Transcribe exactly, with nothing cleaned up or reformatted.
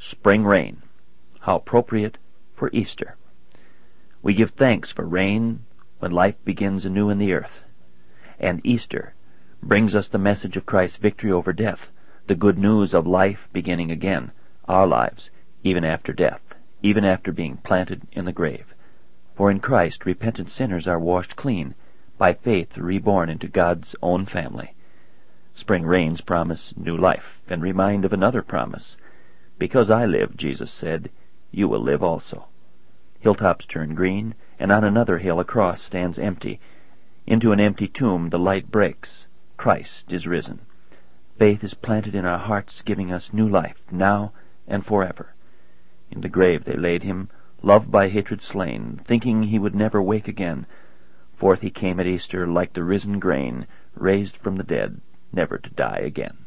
Spring rain, how appropriate for Easter. We give thanks for rain when life begins anew in the earth. And Easter brings us the message of Christ's victory over death, the good news of life beginning again, our lives, even after death, even after being planted in the grave. For in Christ repentant sinners are washed clean, by faith reborn into God's own family. Spring rains promise new life and remind of another promise. Because I live, Jesus said, you will live also. Hilltops turn green, and on another hill a cross stands empty. Into an empty tomb the light breaks. Christ is risen. Faith is planted in our hearts, giving us new life, now and forever. In the grave they laid him, loved by hatred slain, thinking he would never wake again. Forth he came at Easter like the risen grain, raised from the dead, never to die again.